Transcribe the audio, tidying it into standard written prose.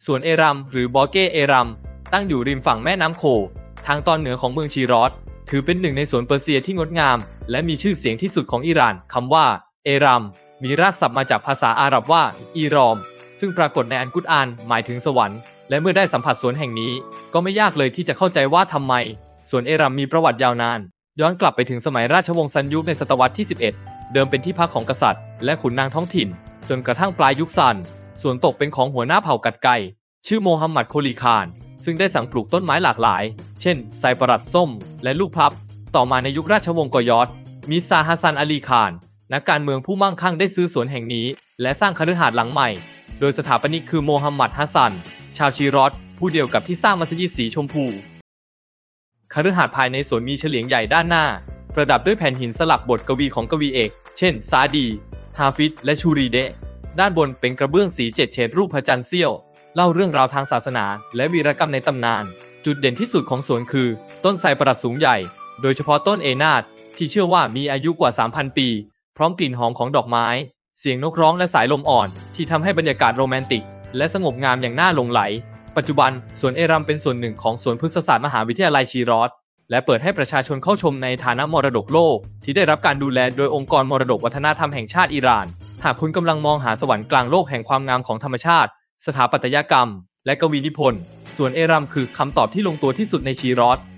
สวนเอรัมหรือบอเกเอรัมตั้งอยู่ริมฝั่งแม่น้ำโคทางตอนเหนือของเมืองชีรอตถือเป็นหนึ่งในสวนเปอร์เซียที่งดงามและมีชื่อเสียงที่สุดของอิหร่านคำว่าเอรัมมีรากศัพท์มาจากภาษาอาหรับว่าอีรอมซึ่งปรากฏในอัลกุรอานหมายถึงสวรรค์และเมื่อได้สัมผัสสวนแห่งนี้ก็ไม่ยากเลยที่จะเข้าใจว่าทำไมสวนเอรัมมีประวัติยาวนานย้อนกลับไปถึงสมัยราชวงศ์ซัลยุคในศตวรรษที่11เดิมเป็นที่พักของกษัตริย์และขุนนางท้องถิ่นจนกระทั่งปลายยุคซันสวนตกเป็นของหัวหน้าเผ่ากัดไก่ชื่อโมฮัมหมัดโคลีคานซึ่งได้สั่งปลูกต้นไม้หลากหลายเช่นไซปรัสส้มและลูกพลับต่อมาในยุคราชวงศ์กอยอตมิซาฮัสซันอาลีคานนักการเมืองผู้มั่งคั่งได้ซื้อสวนแห่งนี้และสร้างคฤหาสน์หลังใหม่โดยสถาปนิกคือโมฮัมหมัดฮัสซันชาวชีรอตผู้เดียวกับที่สร้างมัสยิดสีชมพูคฤหาสน์ภายในสวนมีเฉลียงใหญ่ด้านหน้าประดับด้วยแผ่นหินสลักบทกวีของกวีเอกเช่นซาดีฮาฟิซและชูรีเดะด้านบนเป็นกระเบื้องสี7เฉดรูปพระจันทร์เสี้ยวเล่าเรื่องราวทางศาสนาและวีรกรรมในตำนานจุดเด่นที่สุดของสวนคือต้นไทรประดับสูงใหญ่โดยเฉพาะต้นเอนาดที่เชื่อว่ามีอายุกว่า 3,000 ปีพร้อมกลิ่นหอมของดอกไม้เสียงนกร้องและสายลมอ่อนที่ทำให้บรรยากาศโรแมนติกและสงบงามอย่างน่าหลงไหลปัจจุบันสวนเอรัมเป็นส่วนหนึ่งของสวนพฤกษศาสตร์มหาวิทยาลัยชีรอตและเปิดให้ประชาชนเข้าชมในฐานะมรดกโลกที่ได้รับการดูแลโดยองค์กรมรดกวัฒนธรรมแห่งชาติอิหร่านหากคุณกำลังมองหาสวรรค์กลางโลกแห่งความงามของธรรมชาติสถาปัตยกรรมและกวีนิพนธ์สวนเอรัมคือคำตอบที่ลงตัวที่สุดในชีรอต